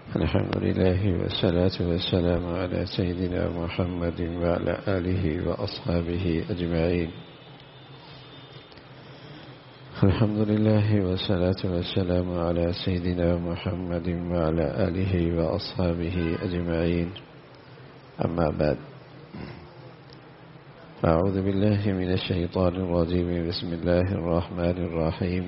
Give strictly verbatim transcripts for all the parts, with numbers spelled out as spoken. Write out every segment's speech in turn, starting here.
الحمد لله والصلاة والسلام على سيدنا محمد وعلى آله وأصحابه أجمعين. الحمد لله والصلاة والسلام على سيدنا محمد وعلى آله وأصحابه أجمعين. أما بعد، أعوذ بالله من الشيطان الرجيم. بسم الله الرحمن الرحيم.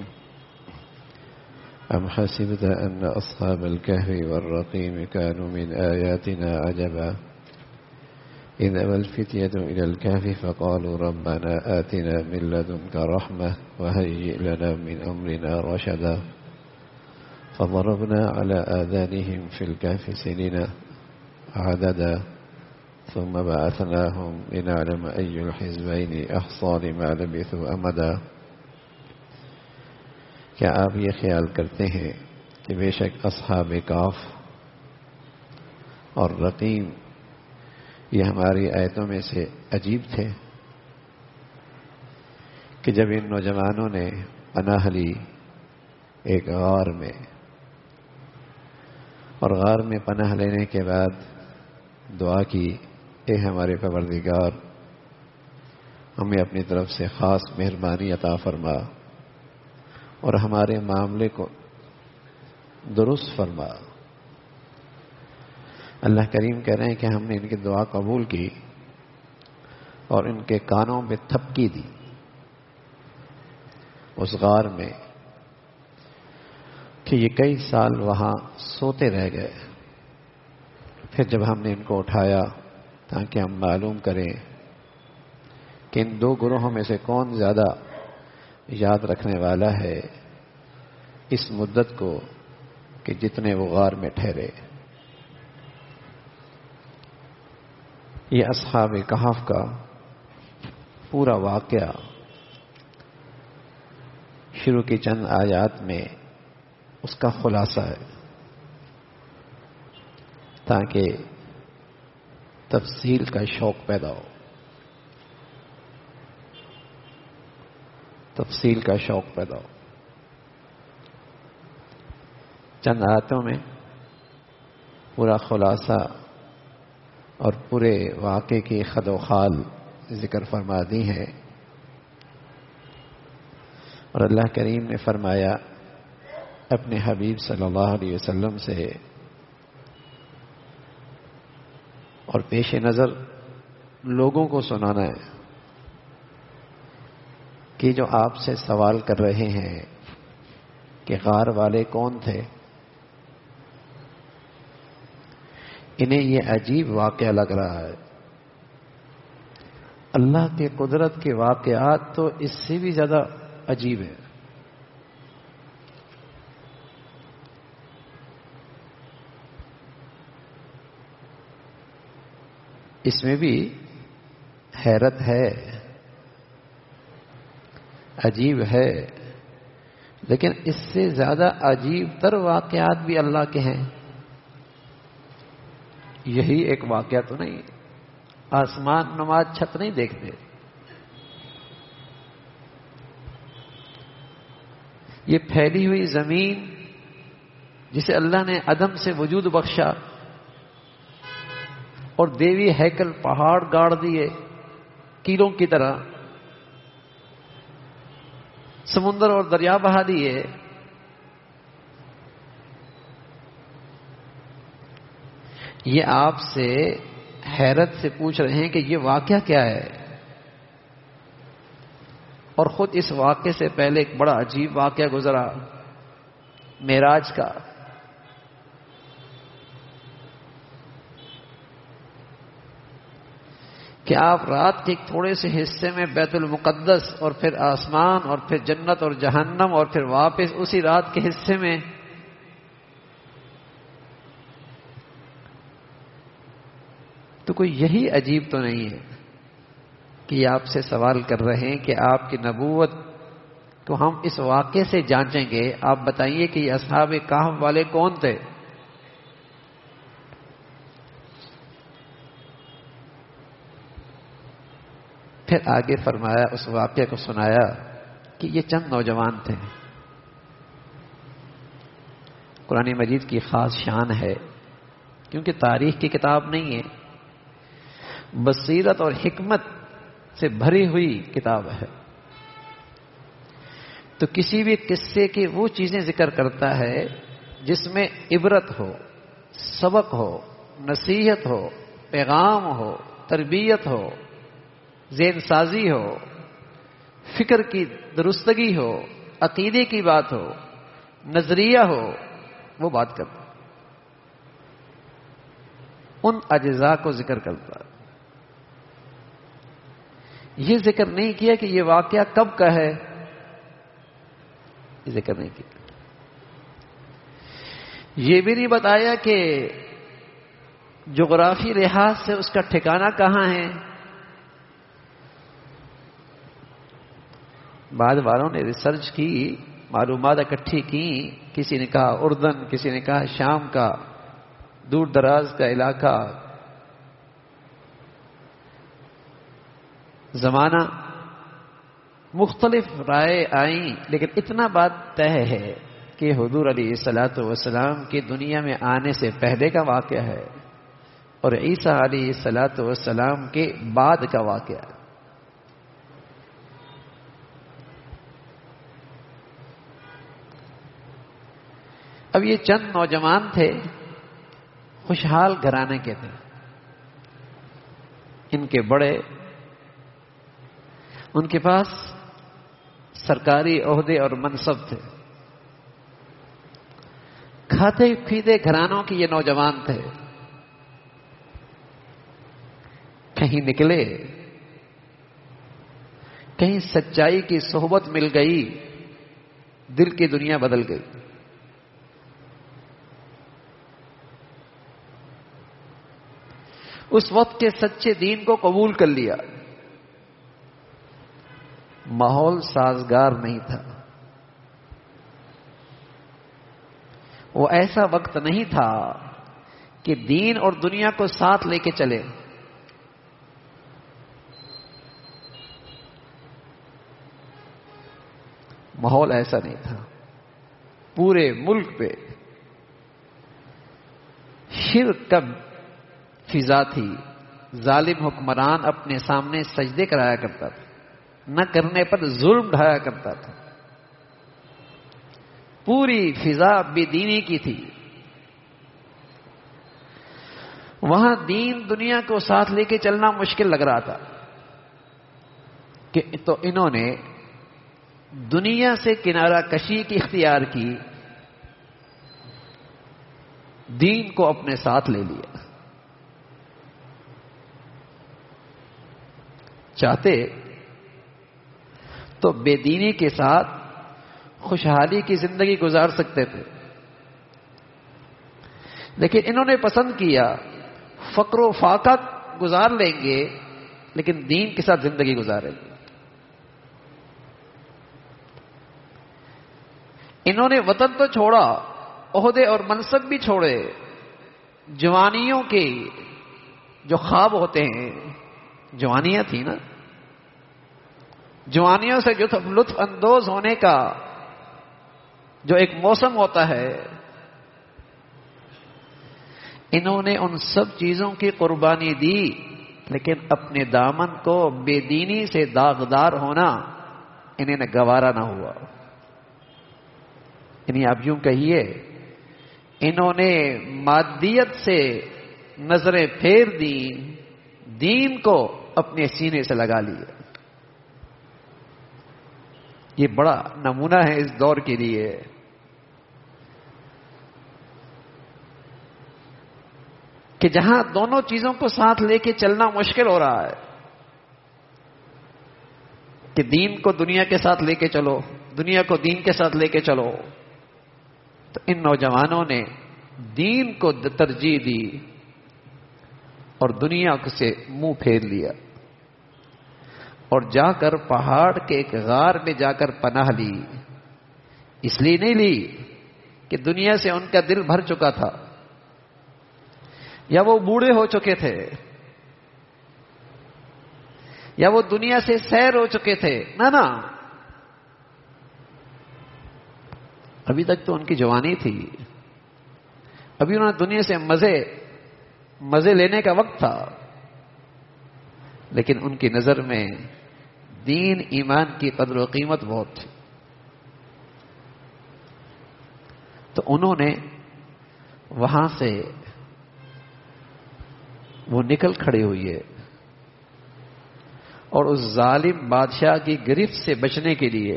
أم حسبت أن أصحاب الكهف والرقيم كانوا من آياتنا عجبا إذ أوى الفتية إلى الكهف فقالوا ربنا آتنا من لدنك رحمة وهيئ لنا من أمرنا رشدا فضربنا على آذانهم في الكهف سنين عددا ثم بعثناهم لنعلم أي الحزبين أحصى لما لبثوا أمدا. کیا آپ یہ خیال کرتے ہیں کہ بے شک اصحاب کاف اور رقیم یہ ہماری آیتوں میں سے عجیب تھے کہ جب ان نوجوانوں نے پناہ لی ایک غار میں، اور غار میں پناہ لینے کے بعد دعا کی، اے ہمارے پروردگار ہمیں اپنی طرف سے خاص مہربانی عطا فرما اور ہمارے معاملے کو درست فرما. اللہ کریم کہہ رہے ہیں کہ ہم نے ان کی دعا قبول کی اور ان کے کانوں میں تھپکی دی اس غار میں کہ یہ کئی سال وہاں سوتے رہ گئے. پھر جب ہم نے ان کو اٹھایا تاکہ ہم معلوم کریں کہ ان دو گروہوں میں سے کون زیادہ یاد رکھنے والا ہے اس مدت کو کہ جتنے وہ غار میں ٹھہرے. یہ اصحاب کہف کا پورا واقعہ شروع کی چند آیات میں اس کا خلاصہ ہے تاکہ تفصیل کا شوق پیدا ہو تفصیل کا شوق پیدا ہو. چند آیتوں میں پورا خلاصہ اور پورے واقعے کی خد و خال ذکر فرما دی ہے. اور اللہ کریم نے فرمایا اپنے حبیب صلی اللہ علیہ وسلم سے اور پیش نظر لوگوں کو سنانا ہے کہ جو آپ سے سوال کر رہے ہیں کہ غار والے کون تھے، انہیں یہ عجیب واقعہ لگ رہا ہے. اللہ کے قدرت کے واقعات تو اس سے بھی زیادہ عجیب ہیں. اس میں بھی حیرت ہے، عجیب ہے، لیکن اس سے زیادہ عجیب تر واقعات بھی اللہ کے ہیں. یہی ایک واقعہ تو نہیں، آسمان نما چھت نہیں دیکھتے، یہ پھیلی ہوئی زمین جسے اللہ نے عدم سے وجود بخشا اور دیوی ہیکل پہاڑ گاڑ دیے کیلوں کی طرح، سمندر اور دریا بہا دیے، یہ آپ سے حیرت سے پوچھ رہے ہیں کہ یہ واقعہ کیا ہے. اور خود اس واقعے سے پہلے ایک بڑا عجیب واقعہ گزرا معراج کا. کہ آپ رات کے ایک تھوڑے سے حصے میں بیت المقدس اور پھر آسمان اور پھر جنت اور جہنم اور پھر واپس اسی رات کے حصے میں تو کوئی یہی عجیب تو نہیں ہے کہ یہ آپ سے سوال کر رہے ہیں کہ آپ کی نبوت کو ہم اس واقعے سے جانچیں گے. آپ بتائیے کہ یہ اصحاب کہف والے کون تھے؟ پھر آگے فرمایا، اس واقعے کو سنایا کہ یہ چند نوجوان تھے. قرآن مجید کی خاص شان ہے کیونکہ تاریخ کی کتاب نہیں ہے، بصیرت اور حکمت سے بھری ہوئی کتاب ہے. تو کسی بھی قصے کی وہ چیزیں ذکر کرتا ہے جس میں عبرت ہو، سبق ہو، نصیحت ہو، پیغام ہو، تربیت ہو، ذہن سازی ہو، فکر کی درستگی ہو، عقیدے کی بات ہو، نظریہ ہو، وہ بات کرتا ہے. ان اجزاء کو ذکر کرتا ہے. یہ ذکر نہیں کیا کہ یہ واقعہ کب کا ہے، یہ ذکر نہیں کیا. یہ بھی نہیں بتایا کہ جغرافی لحاظ سے اس کا ٹھکانہ کہاں ہے. بعد والوں نے ریسرچ کی، معلومات اکٹھی کی، کسی نے کہا اردن، کسی نے کہا شام کا دور دراز کا علاقہ. زمانہ مختلف رائے آئیں، لیکن اتنا بات طے ہے کہ حضور علیہ الصلاۃ والسلام کی دنیا میں آنے سے پہلے کا واقعہ ہے اور عیسیٰ علیہ الصلاۃ والسلام کے بعد کا واقعہ ہے. اب یہ چند نوجوان تھے، خوشحال گھرانے کے تھے. ان کے بڑے، ان کے پاس سرکاری عہدے اور منصب تھے. کھاتے پیتے گھرانوں کے یہ نوجوان تھے. کہیں نکلے، کہیں سچائی کی صحبت مل گئی، دل کی دنیا بدل گئی. اس وقت کے سچے دین کو قبول کر لیا. ماحول سازگار نہیں تھا. وہ ایسا وقت نہیں تھا کہ دین اور دنیا کو ساتھ لے کے چلے. ماحول ایسا نہیں تھا. پورے ملک پہ شرک کا فضا تھی. ظالم حکمران اپنے سامنے سجدے کرایا کرتا تھا، نہ کرنے پر ظلم ڈھایا کرتا تھا. پوری فضا بے دینی کی تھی. وہاں دین دنیا کو ساتھ لے کے چلنا مشکل لگ رہا تھا کہ تو انہوں نے دنیا سے کنارہ کشی کی اختیار کی، دین کو اپنے ساتھ لے لیا. چاہتے تو بے دینی کے ساتھ خوشحالی کی زندگی گزار سکتے تھے، لیکن انہوں نے پسند کیا فقر و فاقہ گزار لیں گے لیکن دین کے ساتھ زندگی گزاریں گے. انہوں نے وطن تو چھوڑا، عہدے اور منصب بھی چھوڑے. جوانیوں کے جو خواب ہوتے ہیں، جوانیاں تھی نا، جوانیوں سے جو لطف اندوز ہونے کا جو ایک موسم ہوتا ہے، انہوں نے ان سب چیزوں کی قربانی دی، لیکن اپنے دامن کو بے دینی سے داغدار ہونا انہیں نہ گوارا نہ ہوا. یعنی آپ یوں کہیے انہوں نے مادیت سے نظریں پھیر دی، دین کو اپنے سینے سے لگا لیا. یہ بڑا نمونہ ہے اس دور کے لیے. کہ جہاں دونوں چیزوں کو ساتھ لے کے چلنا مشکل ہو رہا ہے کہ دین کو دنیا کے ساتھ لے کے چلو، دنیا کو دین کے ساتھ لے کے چلو، تو ان نوجوانوں نے دین کو ترجیح دی اور دنیا سے منہ پھیر لیا اور جا کر پہاڑ کے ایک غار میں جا کر پناہ لی. اس لیے نہیں لی کہ دنیا سے ان کا دل بھر چکا تھا یا وہ بوڑھے ہو چکے تھے یا وہ دنیا سے سیر ہو چکے تھے. نہ نہ، ابھی تک تو ان کی جوانی تھی، ابھی انہوں نے دنیا سے مزے مزے لینے کا وقت تھا، لیکن ان کی نظر میں دین ایمان کی قدر و قیمت بہت تھی. تو انہوں نے وہاں سے وہ نکل کھڑے ہوئے اور اس ظالم بادشاہ کی گرفت سے بچنے کے لیے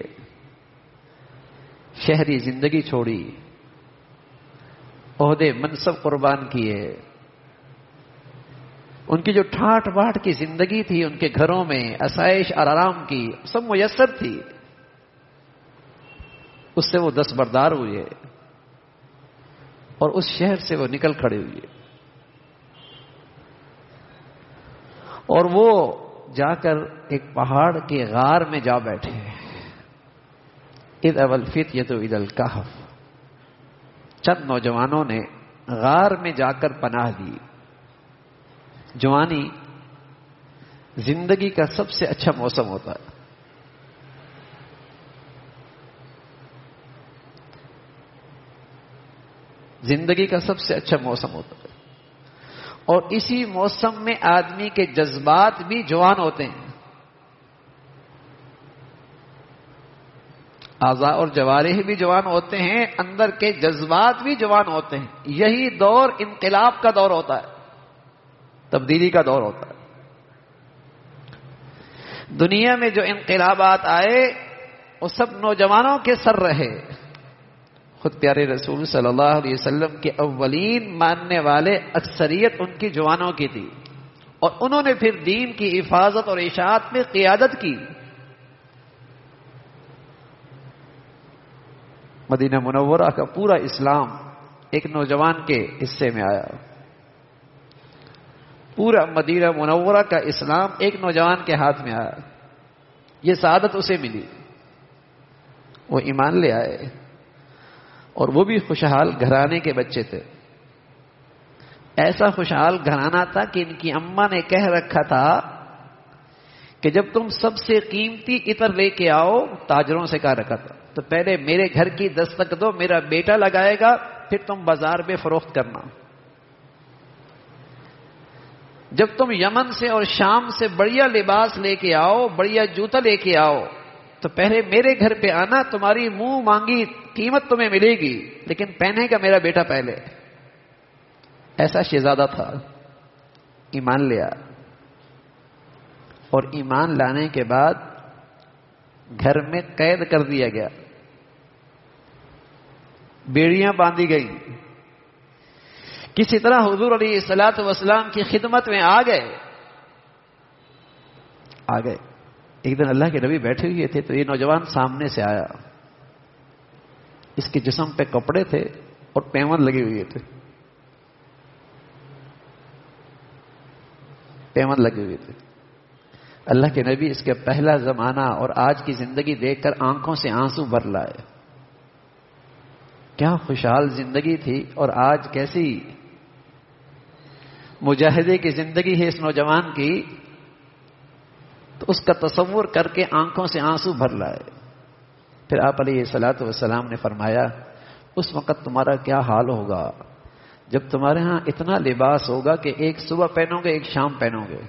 شہری زندگی چھوڑی، عہدے منصب قربان کیے. ان کی جو ٹھاٹ باٹ کی زندگی تھی ان کے گھروں میں آسائش اور آرام کی سب میسر تھی، اس سے وہ دستبردار ہوئے اور اس شہر سے وہ نکل کھڑے ہوئے. اور وہ جا کر ایک پہاڑ کے غار میں جا بیٹھے. اذ اول فتیۃ الی الکہف، چند نوجوانوں نے غار میں جا کر پناہ لی. جوانی زندگی کا سب سے اچھا موسم ہوتا ہے. زندگی کا سب سے اچھا موسم ہوتا ہے، اور اسی موسم میں آدمی کے جذبات بھی جوان ہوتے ہیں. اعضاء اور جوارح بھی جوان ہوتے ہیں، اندر کے جذبات بھی جوان ہوتے ہیں. یہی دور انقلاب کا دور ہوتا ہے، تبدیلی کا دور ہوتا ہے. دنیا میں جو انقلابات آئے وہ سب نوجوانوں کے سر رہے. خود پیارے رسول صلی اللہ علیہ وسلم کے اولین ماننے والے اکثریت ان کی جوانوں کی تھی، اور انہوں نے پھر دین کی حفاظت اور اشاعت میں قیادت کی. مدینہ منورہ کا پورا اسلام ایک نوجوان کے حصے میں آیا. پورا مدینہ منورہ کا اسلام ایک نوجوان کے ہاتھ میں آیا. یہ سعادت اسے ملی، وہ ایمان لے آئے، اور وہ بھی خوشحال گھرانے کے بچے تھے. ایسا خوشحال گھرانہ تھا کہ ان کی اماں نے کہہ رکھا تھا کہ جب تم سب سے قیمتی عطر لے کے آؤ، تاجروں سے کہا رکھا تھا، تو پہلے میرے گھر کی دستک دو، میرا بیٹا لگائے گا، پھر تم بازار میں فروخت کرنا. جب تم یمن سے اور شام سے بڑھیا لباس لے کے آؤ، بڑھیا جوتا لے کے آؤ، تو پہلے میرے گھر پہ آنا، تمہاری منہ مانگی قیمت تمہیں ملے گی، لیکن پہنے کا میرا بیٹا پہلے. ایسا شہزادہ تھا، ایمان لیا، اور ایمان لانے کے بعد گھر میں قید کر دیا گیا، بیڑیاں باندھی گئیں. کسی طرح حضور علیہ الصلوۃ والسلام کی خدمت میں آ گئے آ گئے ایک دن اللہ کے نبی بیٹھے ہوئے تھے تو یہ نوجوان سامنے سے آیا. اس کے جسم پہ کپڑے تھے اور پیون لگے ہوئے تھے پیون لگے ہوئے تھے اللہ کے نبی اس کے پہلا زمانہ اور آج کی زندگی دیکھ کر آنکھوں سے آنسو بھر لائے. کیا خوشحال زندگی تھی، اور آج کیسی مجاہدے کی زندگی ہے اس نوجوان کی. تو اس کا تصور کر کے آنکھوں سے آنسو بھر لائے. پھر آپ علیہ الصلوۃ والسلام نے فرمایا، اس وقت تمہارا کیا حال ہوگا جب تمہارے ہاں اتنا لباس ہوگا کہ ایک صبح پہنو گے، ایک شام پہنو گے،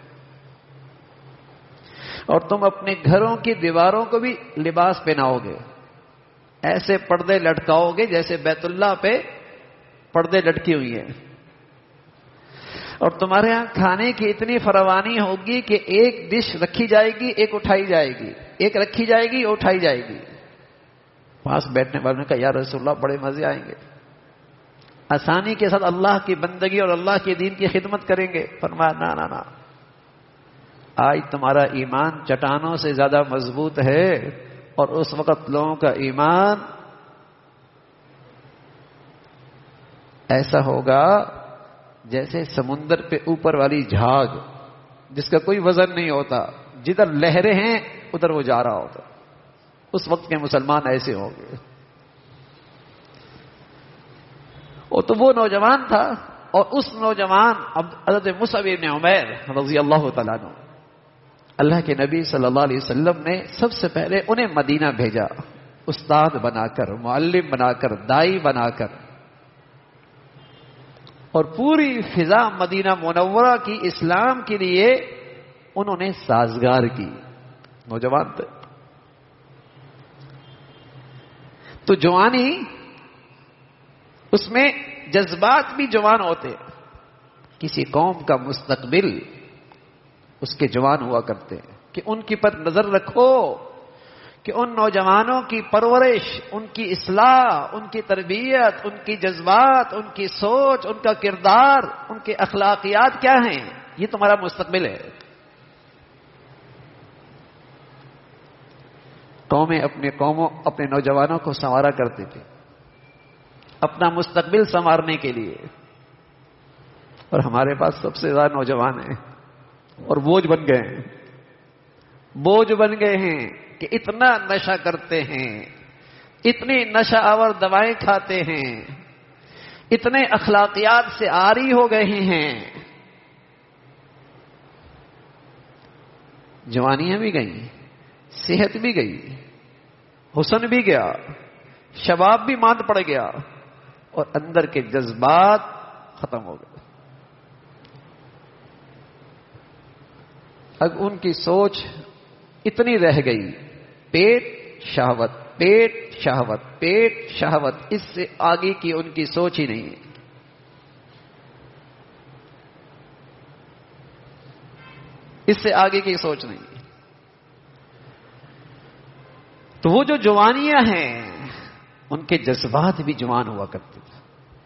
اور تم اپنے گھروں کی دیواروں کو بھی لباس پہناؤ گے، ایسے پردے لٹکاؤ گے جیسے بیت اللہ پہ پردے لٹکی ہوئی ہیں، اور تمہارے ہاں کھانے کی اتنی فراوانی ہوگی کہ ایک ڈش رکھی جائے گی، ایک اٹھائی جائے گی، ایک رکھی جائے گی، اٹھائی جائے گی. پاس بیٹھنے والوں نے کہا، یا رسول اللہ بڑے مزے آئیں گے، آسانی کے ساتھ اللہ کی بندگی اور اللہ کے دین کی خدمت کریں گے. فرمایا، نا نا نا، آج تمہارا ایمان چٹانوں سے زیادہ مضبوط ہے، اور اس وقت لوگوں کا ایمان ایسا ہوگا جیسے سمندر پہ اوپر والی جھاگ جس کا کوئی وزن نہیں ہوتا، جدھر لہریں ہیں ادھر وہ جا رہا ہوتا. اس وقت کے مسلمان ایسے ہوں گے. اور تو وہ نوجوان تھا، اور اس نوجوان حضرت مصعب بن عمیر رضی اللہ تعالیٰ عنہ، اللہ کے نبی صلی اللہ علیہ وسلم نے سب سے پہلے انہیں مدینہ بھیجا، استاد بنا کر، معلم بنا کر، دائی بنا کر. اور پوری فضا مدینہ منورہ کی اسلام کے لیے انہوں نے سازگار کی. نوجوان تھے. تو جوانی اس میں جذبات بھی جوان ہوتے. کسی قوم کا مستقبل اس کے جوان ہوا کرتے ہیں کہ ان کی پر نظر رکھو کہ ان نوجوانوں کی پرورش، ان کی اصلاح، ان کی تربیت، ان کی جذبات، ان کی سوچ، ان کا کردار، ان کے اخلاقیات کیا ہیں. یہ تمہارا مستقبل ہے. قومیں اپنے قوموں اپنے نوجوانوں کو سنوارا کرتے تھے اپنا مستقبل سنوارنے کے لیے. اور ہمارے پاس سب سے زیادہ نوجوان ہیں اور بوجھ بن گئے ہیں. بوجھ بن گئے ہیں کہ اتنا نشہ کرتے ہیں، اتنی نشہ آور دوائیں کھاتے ہیں، اتنے اخلاقیات سے عاری ہو گئے ہیں. جوانیاں بھی گئیں، صحت بھی گئی، حسن بھی گیا، شباب بھی ماند پڑ گیا، اور اندر کے جذبات ختم ہو گئے. اب ان کی سوچ اتنی رہ گئی، پیٹ شہوت، پیٹ شہوت، پیٹ شہوت، اس سے آگے کی ان کی سوچ ہی نہیں ہے. اس سے آگے کی سوچ نہیں. تو وہ جو جوانیاں ہیں ان کے جذبات بھی جوان ہوا کرتے تھے.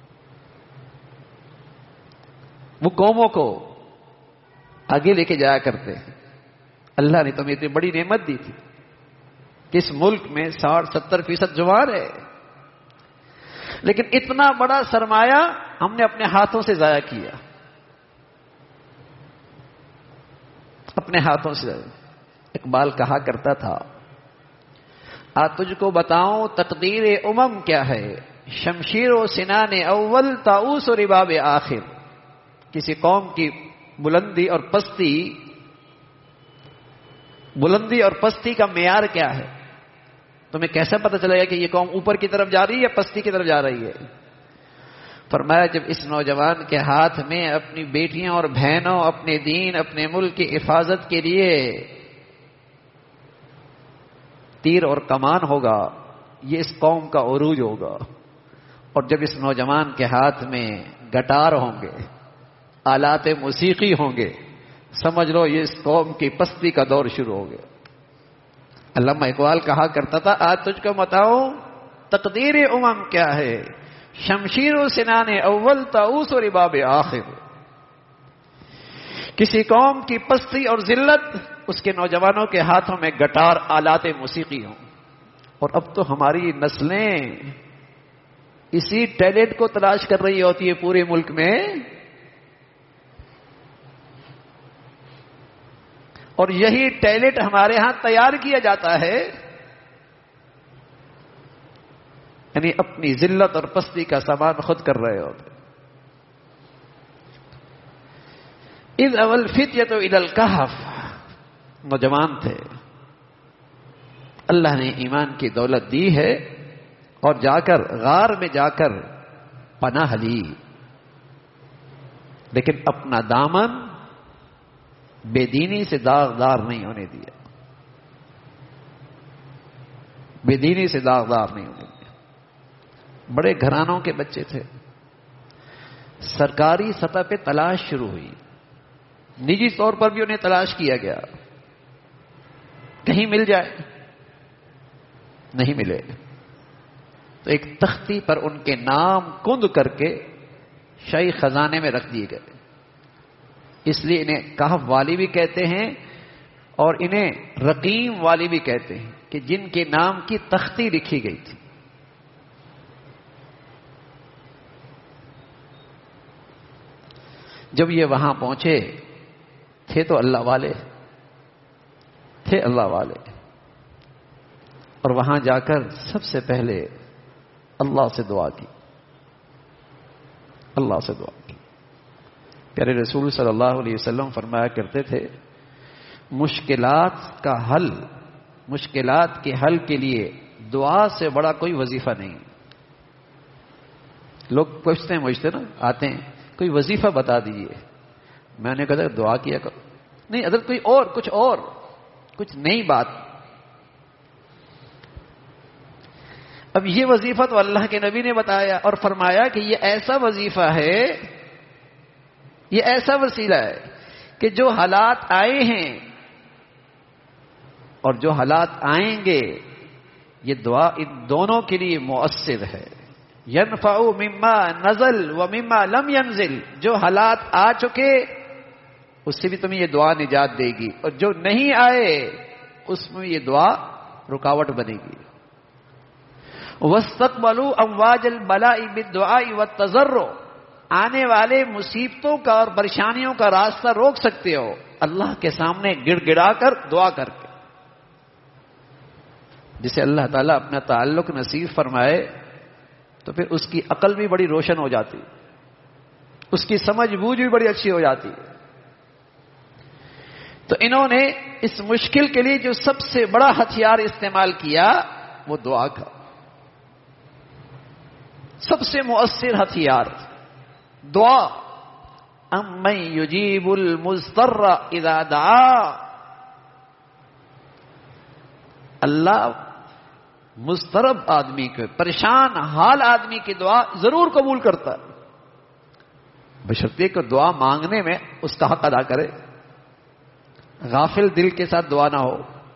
وہ قوموں کو آگے لے کے جایا کرتے ہیں. اللہ نے تمہیں اتنی بڑی نعمت دی تھی کہ اس ملک میں ساٹھ ستر فیصد جوان ہے، لیکن اتنا بڑا سرمایہ ہم نے اپنے ہاتھوں سے ضائع کیا. اپنے ہاتھوں سے. اقبال کہا کرتا تھا، آ تجھ کو بتاؤں تقدیر امم کیا ہے، شمشیر و سنان اول طاؤس و رباب آخر. کسی قوم کی بلندی اور پستی بلندی اور پستی کا معیار کیا ہے؟ تمہیں کیسا پتہ چلے گا کہ یہ قوم اوپر کی طرف جا رہی ہے یا پستی کی طرف جا رہی ہے؟ فرمایا جب اس نوجوان کے ہاتھ میں اپنی بیٹیاں اور بہنوں، اپنے دین، اپنے ملک کی حفاظت کے لیے تیر اور کمان ہوگا، یہ اس قوم کا عروج ہوگا. اور جب اس نوجوان کے ہاتھ میں گٹار ہوں گے، آلات موسیقی ہوں گے، سمجھ لو یہ اس قوم کی پستی کا دور شروع ہو گیا. علامہ اقبال کہا کرتا تھا، آج تجھ کو بتاؤں تقدیر امم کیا ہے، شمشیر و سنان اول طاؤس و رباب آخر. کسی قوم کی پستی اور ذلت اس کے نوجوانوں کے ہاتھوں میں گٹار، آلات موسیقی ہوں. اور اب تو ہماری نسلیں اسی ٹیلنٹ کو تلاش کر رہی ہوتی ہے پورے ملک میں، اور یہی ٹیلنٹ ہمارے ہاں تیار کیا جاتا ہے. یعنی اپنی ذلت اور پستی کا سامان خود کر رہے ہوتے. اذ اول فتیۃ الی الکہف، نوجوان تھے، اللہ نے ایمان کی دولت دی ہے اور جا کر غار میں جا کر پناہ لی، لیکن اپنا دامن بے دینی سے داغدار نہیں ہونے دیا. بے دینی سے داغدار نہیں ہونے دیا. بڑے گھرانوں کے بچے تھے. سرکاری سطح پہ تلاش شروع ہوئی، نجی طور پر بھی انہیں تلاش کیا گیا، کہیں مل جائے، نہیں ملے. تو ایک تختی پر ان کے نام کند کر کے شاہی خزانے میں رکھ دیے گئے. اس لیے انہیں کہف والی بھی کہتے ہیں اور انہیں رقیم والی بھی کہتے ہیں کہ جن کے نام کی تختی لکھی گئی تھی. جب یہ وہاں پہنچے تھے تو اللہ والے تھے اللہ والے اور وہاں جا کر سب سے پہلے اللہ سے دعا کی. اللہ سے دعا کی. پیارے رسول صلی اللہ علیہ وسلم فرمایا کرتے تھے، مشکلات کا حل مشکلات کے حل کے لیے دعا سے بڑا کوئی وظیفہ نہیں. لوگ پوچھتے ہیں مجھتے نا آتے ہیں کوئی وظیفہ بتا دیجئے. میں نے کہا دعا کیا کرو. نہیں حضرت کوئی اور کچھ اور کچھ نئی بات. اب یہ وظیفہ تو اللہ کے نبی نے بتایا اور فرمایا کہ یہ ایسا وظیفہ ہے، یہ ایسا وسیلہ ہے کہ جو حالات آئے ہیں اور جو حالات آئیں گے یہ دعا ان دونوں کے لیے مؤثر ہے. ينفع مما نزل ومما لم ينزل، جو حالات آ چکے اس سے بھی تمہیں یہ دعا نجات دے گی، اور جو نہیں آئے اس میں یہ دعا رکاوٹ بنے گی. واستقبلوا امواج البلاء بالدعاء والتضرع، آنے والے مصیبتوں کا اور پریشانیوں کا راستہ روک سکتے ہو اللہ کے سامنے گڑ گڑا کر دعا کر کے. جسے اللہ تعالیٰ اپنا تعلق نصیب فرمائے تو پھر اس کی عقل بھی بڑی روشن ہو جاتی، اس کی سمجھ بوجھ بھی بڑی اچھی ہو جاتی. تو انہوں نے اس مشکل کے لیے جو سب سے بڑا ہتھیار استعمال کیا وہ دعا کا. سب سے مؤثر ہتھیار دعا. امن یجیب المضطر اذا دعا، اللہ مضطرب آدمی کو، پریشان حال آدمی کی دعا ضرور قبول کرتا ہے، بشرطے کہ دعا مانگنے میں اس کا حق ادا کرے، غافل دل کے ساتھ دعا نہ ہو.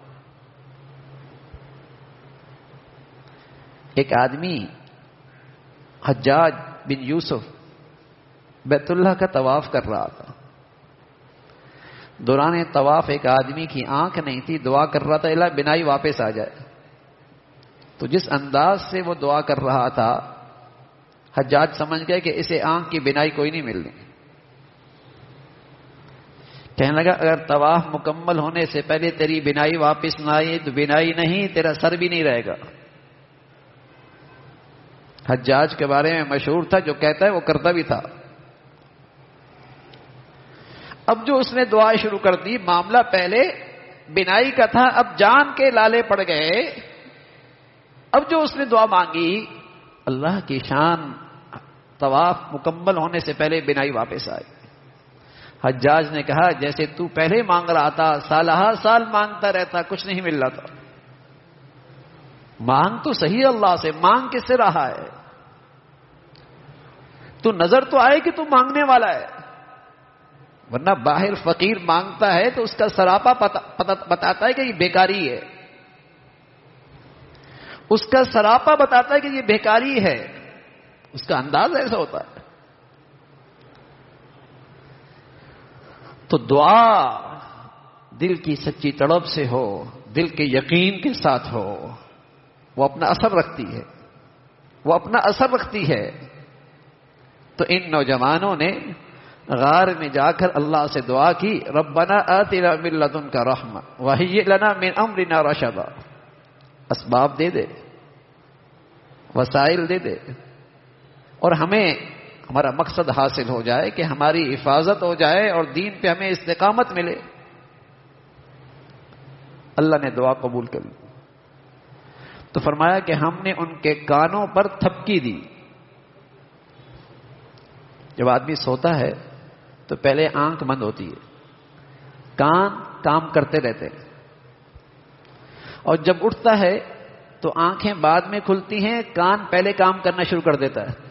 ایک آدمی حجاج بن یوسف بیت اللہ کا طواف کر رہا تھا. دوران طواف ایک آدمی کی آنکھ نہیں تھی، دعا کر رہا تھا الہ بینائی واپس آ جائے. تو جس انداز سے وہ دعا کر رہا تھا حجاج سمجھ گئے کہ اسے آنکھ کی بینائی کوئی نہیں ملنی. کہنے لگا اگر طواف مکمل ہونے سے پہلے تیری بینائی واپس نہ آئی تو بینائی نہیں، تیرا سر بھی نہیں رہے گا. حجاج کے بارے میں مشہور تھا جو کہتا ہے وہ کرتا بھی تھا. اب جو اس نے دعا شروع کر دی، معاملہ پہلے بینائی کا تھا، اب جان کے لالے پڑ گئے. اب جو اس نے دعا مانگی اللہ کی شان، طواف مکمل ہونے سے پہلے بینائی واپس آئی. حجاج نے کہا جیسے تو پہلے مانگ رہا تھا سالہ سال مانگتا رہتا کچھ نہیں مل رہا تھا. مانگ تو صحیح اللہ سے، مانگ کس سے رہا ہے؟ تو نظر تو آئے کہ تو مانگنے والا ہے، ورنہ باہر فقیر مانگتا ہے تو اس کا سراپا بتاتا ہے کہ یہ بیکاری ہے، اس کا سراپا بتاتا ہے کہ یہ بیکاری ہے، اس کا انداز ایسا ہوتا ہے. تو دعا دل کی سچی تڑپ سے ہو، دل کے یقین کے ساتھ ہو، وہ اپنا اثر رکھتی ہے، وہ اپنا اثر رکھتی ہے. تو ان نوجوانوں نے غار میں جا کر اللہ سے دعا کی ربنا آتنا من لدنک رحمہ وہیئ لنا من امرنا رشدا. اسباب دے دے، وسائل دے دے، اور ہمیں ہمارا مقصد حاصل ہو جائے کہ ہماری حفاظت ہو جائے اور دین پہ ہمیں استقامت ملے. اللہ نے دعا قبول کر لی. تو فرمایا کہ ہم نے ان کے کانوں پر تھپکی دی. جب آدمی سوتا ہے تو پہلے آنکھ بند ہوتی ہے، کان کام کرتے رہتے ہیں، اور جب اٹھتا ہے تو آنکھیں بعد میں کھلتی ہیں، کان پہلے کام کرنا شروع کر دیتا ہے.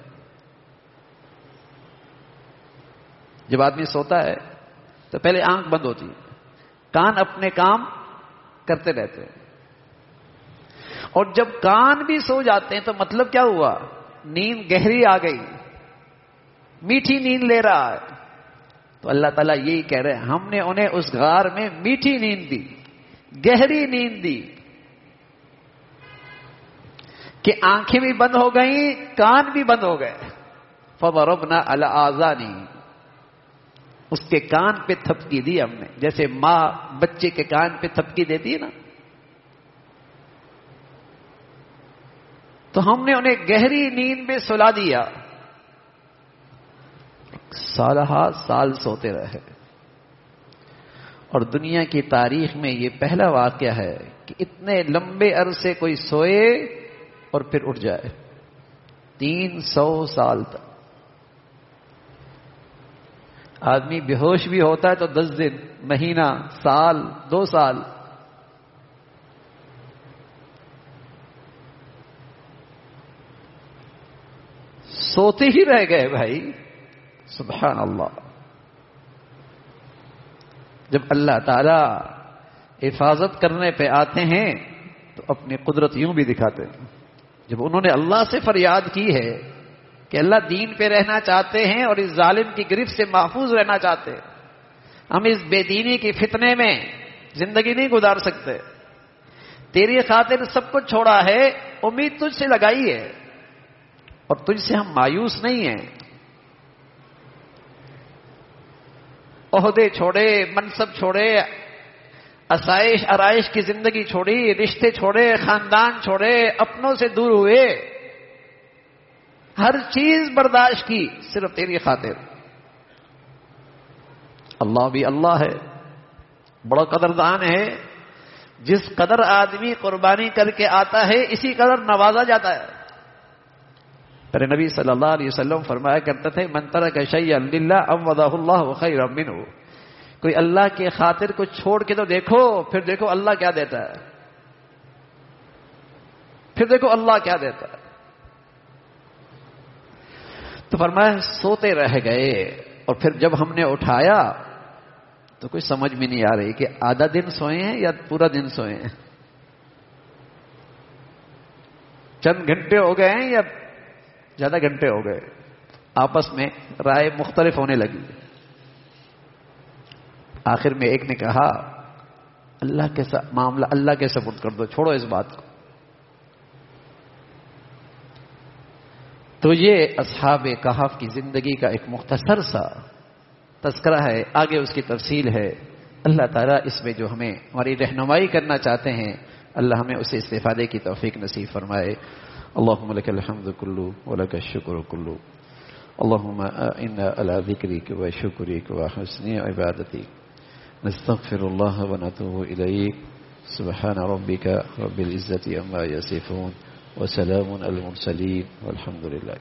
جب آدمی سوتا ہے تو پہلے آنکھ بند ہوتی ہے، کان اپنے کام کرتے رہتے ہیں، اور جب کان بھی سو جاتے ہیں تو مطلب کیا ہوا؟ نیند گہری آ گئی، میٹھی نیند لے رہا ہے. تو اللہ تعالیٰ یہی کہہ رہے ہیں ہم نے انہیں اس غار میں میٹھی نیند دی، گہری نیند دی کہ آنکھیں بھی بند ہو گئیں، کان بھی بند ہو گئے. فضربنا علی آذانی، اس کے کان پہ تھپکی دی ہم نے، جیسے ماں بچے کے کان پہ تھپکی دیتی ہے نا. تو ہم نے انہیں گہری نیند میں سلا دیا. سالہ سال سوتے رہے، اور دنیا کی تاریخ میں یہ پہلا واقعہ ہے کہ اتنے لمبے عرصے کوئی سوئے اور پھر اٹھ جائے. تین سو سال تک آدمی بے ہوش بھی ہوتا ہے تو دس دن، مہینہ، سال، دو سال. سوتے ہی رہ گئے بھائی. سبحان اللہ. جب اللہ تعالی حفاظت کرنے پہ آتے ہیں تو اپنی قدرت یوں بھی دکھاتے ہیں. جب انہوں نے اللہ سے فریاد کی ہے کہ اللہ دین پہ رہنا چاہتے ہیں اور اس ظالم کی گرفت سے محفوظ رہنا چاہتے ہیں، ہم اس بے دینی کے فتنے میں زندگی نہیں گزار سکتے، تیری خاطر سب کچھ چھوڑا ہے، امید تجھ سے لگائی ہے اور تجھ سے ہم مایوس نہیں ہیں. عہدے چھوڑے، منصب چھوڑے، آسائش آرائش کی زندگی چھوڑی، رشتے چھوڑے، خاندان چھوڑے، اپنوں سے دور ہوئے، ہر چیز برداشت کی صرف تیری خاطر. اللہ بھی اللہ ہے، بڑا قدردان ہے. جس قدر آدمی قربانی کر کے آتا ہے اسی قدر نوازا جاتا ہے. پھر نبی صلی اللہ علیہ وسلم فرمایا کرتے تھے من ترک شیئا للہ عوضہ اللہ خیرا منہ. کوئی اللہ کے خاطر کو چھوڑ کے تو دیکھو، پھر دیکھو اللہ کیا دیتا ہے، پھر دیکھو اللہ کیا دیتا ہے. تو فرمایا سوتے رہ گئے اور پھر جب ہم نے اٹھایا تو کوئی سمجھ میں نہیں آ رہی کہ آدھا دن سوئے ہیں یا پورا دن سوئے ہیں، چند گھنٹے ہو گئے ہیں یا زیادہ گھنٹے ہو گئے. آپس میں رائے مختلف ہونے لگی. آخر میں ایک نے کہا اللہ کے معاملہ اللہ کے سپرد کر دو، چھوڑو اس بات کو. تو یہ اصحاب کہف کی زندگی کا ایک مختصر سا تذکرہ ہے، آگے اس کی تفصیل ہے. اللہ تعالیٰ اس میں جو ہمیں ہماری رہنمائی کرنا چاہتے ہیں اللہ ہمیں اسے استفادے کی توفیق نصیب فرمائے. اللهم لك الحمد كله ولك الشكر كله. اللهم إنا على ذكرك وشكرك وحسن عبادتك نستغفر الله ونتوب إليك. سبحان ربك رب العزة عما يصفون وسلام على المرسلين والحمد لله.